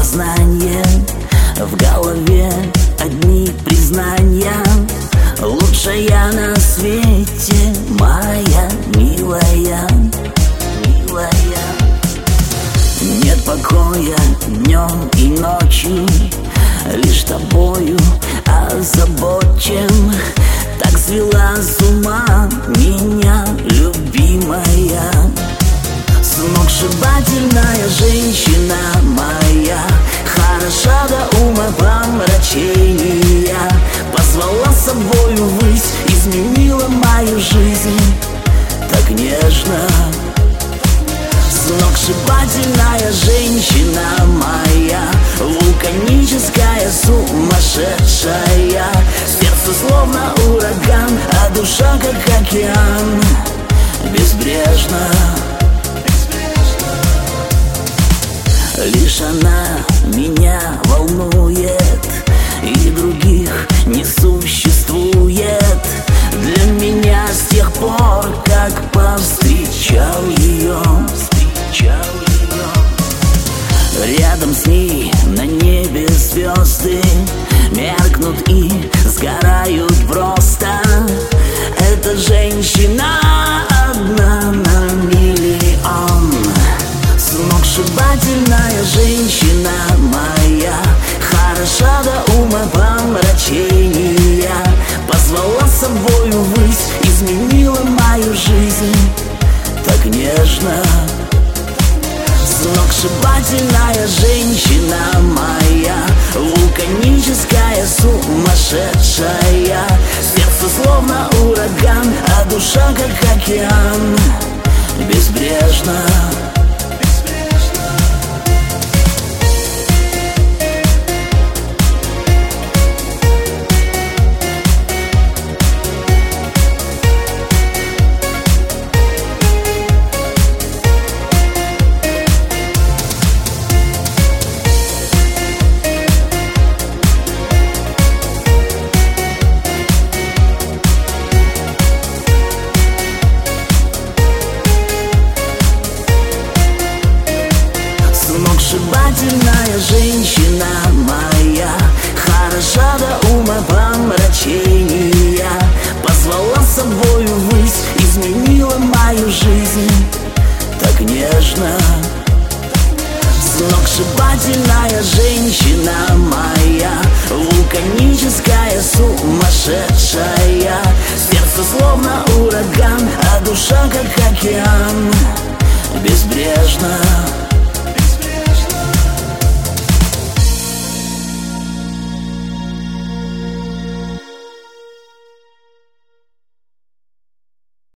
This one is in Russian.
сознание, в голове одни признания. Лучшая на свете моя милая, милая. Нет покоя днем и ночью, лишь тобою озабочен. Так свела с ума меня любимая. Сногсшибательная женщина моя, хороша до умопомрачения. Позвала с собою ввысь, изменила мою жизнь так нежно. Сногсшибательная женщина моя, вулканическая, сумасшедшая. Сердце словно ураган, а душа как океан, безбрежна. Лишь она меня волнует, и других не существует для меня с тех пор, как повстречал ее. Рядом с ней на небе звезды меркнут и сгорают просто. Эта женщина одна на миллион. Сногсшибательная женщина моя, хороша до умопомрачения. Позвала с собою ввысь, изменила мою жизнь так нежно. Сногсшибательная женщина моя, вулканическая, сумасшедшая. Сердце словно ураган, а душа как океан, безбрежна. Сногсшибательная женщина моя, хороша до умопомрачения. Позвала с собою ввысь, изменила мою жизнь так нежно. Сногсшибательная женщина моя, вулканическая, сумасшедшая. Сердце словно ураган, а душа как океан,